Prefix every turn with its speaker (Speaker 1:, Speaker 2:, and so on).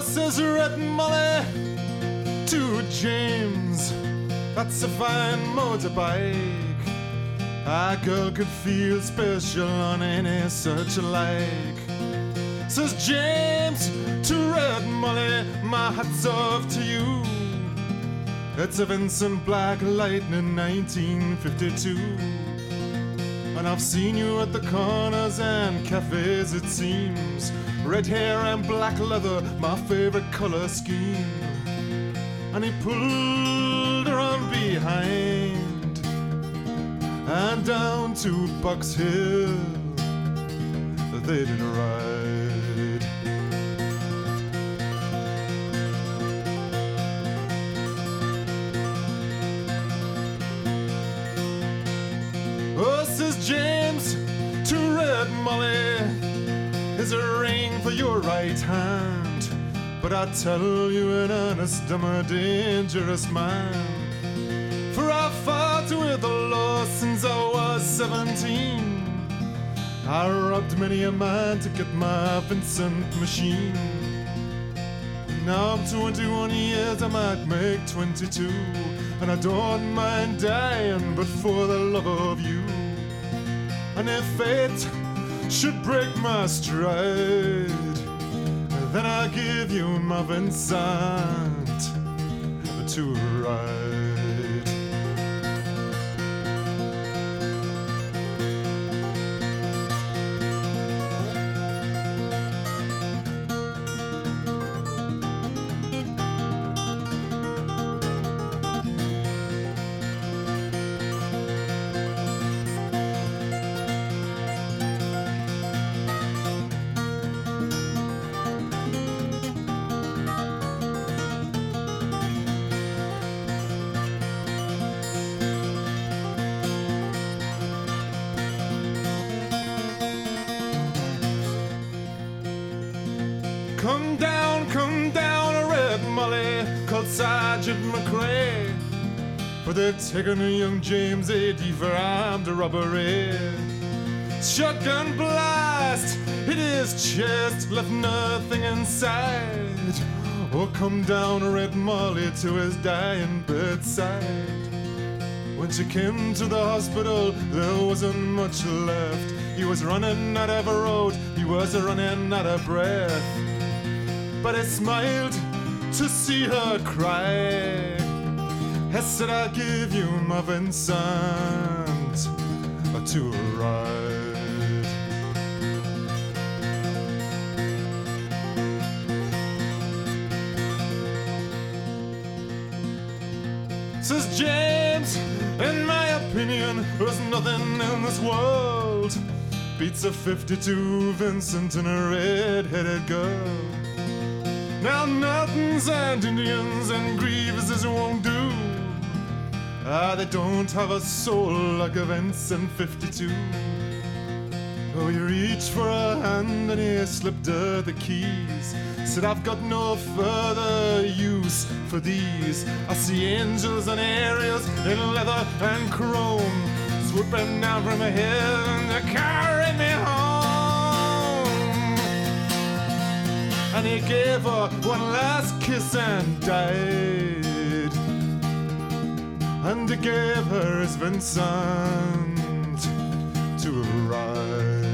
Speaker 1: says Red Molly to James, that's a fine motorbike. A girl could feel special on any such like. Says James to Red Molly, my hat's off to you. It's a Vincent Black Lightning 1952. And I've seen you at the corners and cafes, it seems. Red hair and black leather, my favorite color scheme. And he pulled her on behind and down to Box Hill they did ride. Oh, says James to Red Molly, is a ring for your right hand, but I tell you in earnest, I'm a dangerous man. For I've fought with the law since I was 17. I robbed many a man to get my Vincent machine. Now I'm 21 years, I might make 22, and I don't mind dying, but for the love of you. And if fate should break my stride, then I'll give you my Vincent to ride. Come down, Red Molly, called Sergeant McRae, for they've taken a young James A.D. for armed robbery. Shotgun blast hit his chest, left nothing inside. Oh, come down, Red Molly, to his dying bedside. When she came to the hospital, there wasn't much left. He was running out of a road, he was running out of breath. But I smiled to see her cry. I said, I'll give you my Vincent to ride. Says James, in my opinion, there's nothing in this world beats a 52 Vincent and a red-headed girl. Now Nortons and Indians and Grievases won't do. They don't have a soul like a Vincent 52. Oh, he reached for a hand and he slipped her the keys. Said, I've got no further use for these. I see angels and aerials in leather and chrome, swooping down from heaven to carry me home. And he gave her one last kiss and died. And he gave her his Vincent to ride.